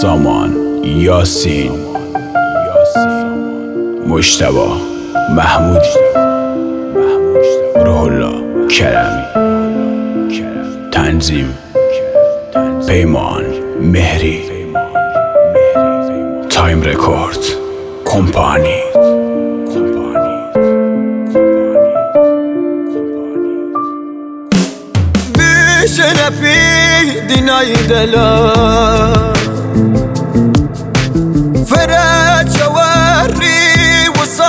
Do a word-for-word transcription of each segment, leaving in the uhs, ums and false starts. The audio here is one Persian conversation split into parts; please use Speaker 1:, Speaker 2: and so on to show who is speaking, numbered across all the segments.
Speaker 1: سامان، یاسین، مجتبی، محمودی، روح الله کرمی، تنظیم پیمان مهری، تایم رکورد کمپانی.
Speaker 2: شنفي ديناي دلا فرات جواري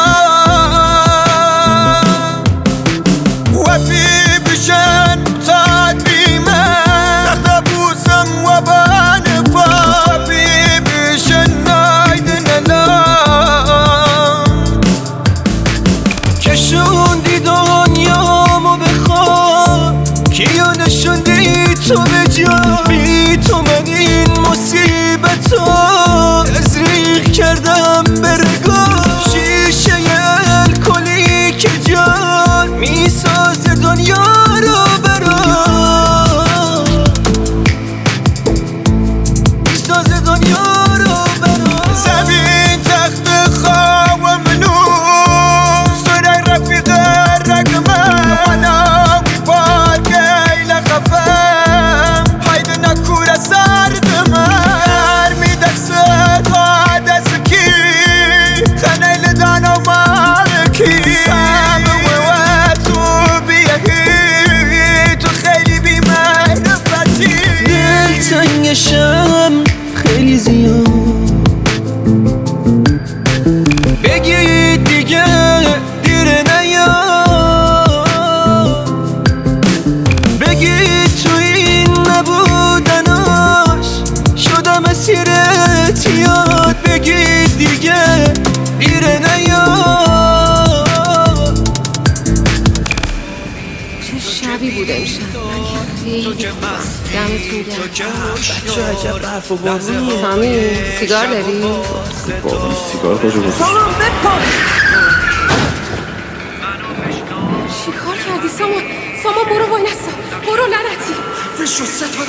Speaker 2: وصال وفي بشان تعديما سخبوسم وبان فابي بشان نايدنا لا كشون دي دنيامو بخواه کیو نشوندی تو به جایی تو من این مصیبتو تزریق کردم برگاه شیشه الکلی که جان میسازه دنیا رو برام میسازه دنیا رو برام زمین تخت خواه منو سرای رفیق رقمه وانا تنگشم خیلی زیاد بگید دیگه دیر نیاد بگید تو این نبودناش شدم اسیرت یاد بگید دیگه دیر نیاد
Speaker 3: چه شبی بود امشب خیلی دمتون گرم.
Speaker 2: بچه عجب برف و بارونیه.
Speaker 3: سامی سیگار داری؟
Speaker 4: بابی سیگار کجا بود؟
Speaker 3: سامان بپا چی کار کردی سامان؟ سامان برو وای نستا برو لعنتی
Speaker 2: فشو ستاره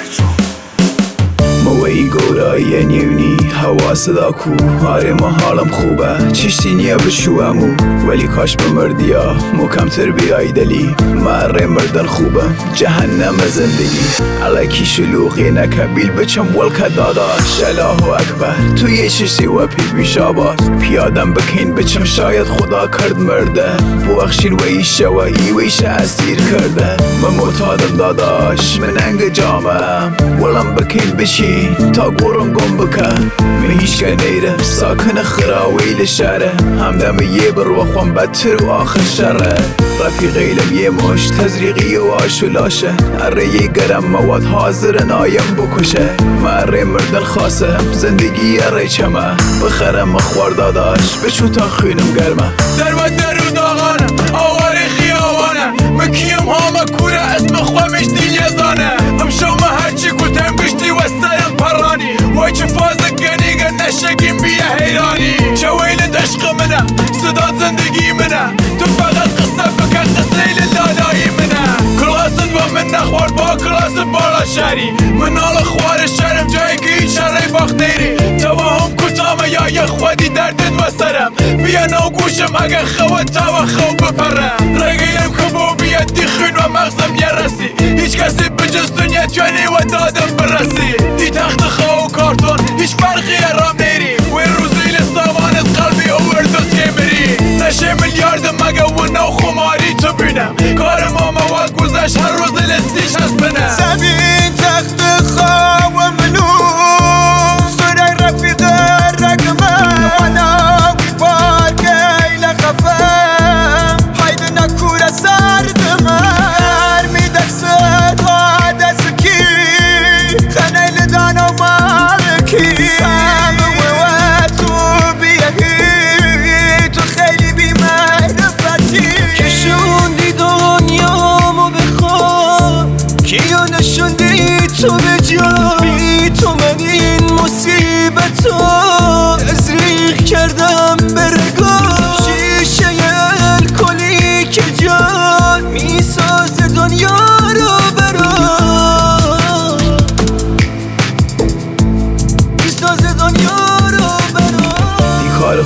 Speaker 1: موی گورایی نیونی هوا صدا کو آره ما حالم خوبه چشتی نیه بشوامو ولی کاش بمردیا مکمتر بیایی دلی مره مردن خوبه جهنم زندگی علیکی شلوغی نکبیل بچم ولکه داداش الله اکبر تو یه چشتی و پی بیشاباز پیادم بکین بچم شاید خدا کرد مرده بوخشین و ایشه و ایویشه اسیر کرده من متادم داداش من انگ جامم ولم بکین بشی تا گورم گم بکن من هیچ که نیره ساکن خراویل شهره همدم یه بر و خوام بدتر و آخر شره رفیق ایلم یه مش تزریقی و آشولاشه اره یه گرم مواد حاضر نایم بکشه مره مردن خاصم زندگی اره چمه بخرم مخوار داداش بچو تا خونم گرمه
Speaker 2: در و درو داغانم آوار خیابانم مکیم هاما کوره اسم خوامش دیگه زانه هم شما هرچی کتم گشتی و سرم پرانی وای چه فازه گنیگه نشگیم بیه حیرانی چه ویل عشق منه صدا زندگی منه تو فقط قصه بکن قصه لالایی منه کلاسن و من نخوار با کلاس بالا شهری من آل خوار شرم جایی که هیچ شرعی باخت نیری توهم کتامه یا یه خودی دردت و سرم بیا نو گوشم اگه خواد تا و خواب بپرم رگیم کبو بیاد دی خون و مغزم یه رسی هیچ کسی بجز دنیا توانی و دادم برسی دی تخت خواه و کارتون هیچ فرقی رام نیری و روزی لسامانت قلبی اووردوز که بری نشه میلیارد مگه و نو خماری تو بینم کار ما مواد گذشت هر روز لستیش هست بنم زمین تخت خواه و منو سرای رفیق رقمه وانا بیبار گیل خفم حید نکور سردمه میدکست و دستکی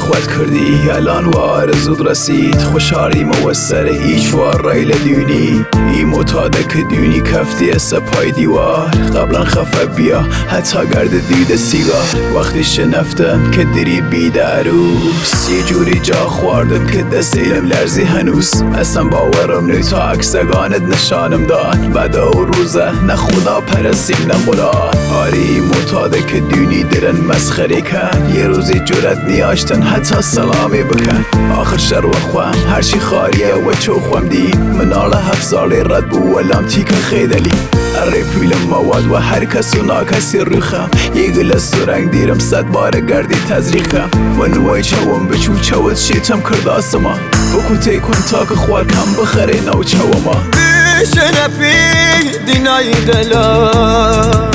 Speaker 1: خود کردی الان وار زود رسید خوشحالی موسر هیچ وار رایل دونی ای متاده که دونی کفتی سپای دیوار قبلا خفه بیا حتی گرد دید سیگار وقتی شنفتم که دری بیدروس یه جوری جا خواردم که دستیلم لرزی هنوز اصلا باورم نی تا عکسگانت نشانم داد بعد او روزه نه خدا پرستیم نه قرآن آری متاده که دونی درن مسخری کن یه روزی جرت نیاشتن حتی سلامی بکن آخر شر و خوام هرچی خاریه و چو خوام دی منال هفت سالی رد بو ولام تیک خیدلی اره پویل مواد و هر کس و ناکسی روخم یه گلس و رنگ دیرم صد بار گردی تزریخم و نوای چوام بچو چوت شیتم کرد آسما بکو تیکون تا که خوار کم بخره نو چوما
Speaker 5: بیش نپی دینای دلا